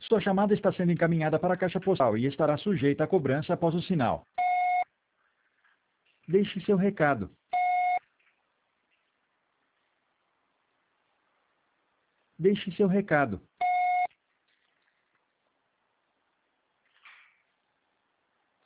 Sua chamada está sendo encaminhada para a caixa postal e estará sujeita a cobrança após o sinal. Deixe seu recado. Deixe seu recado.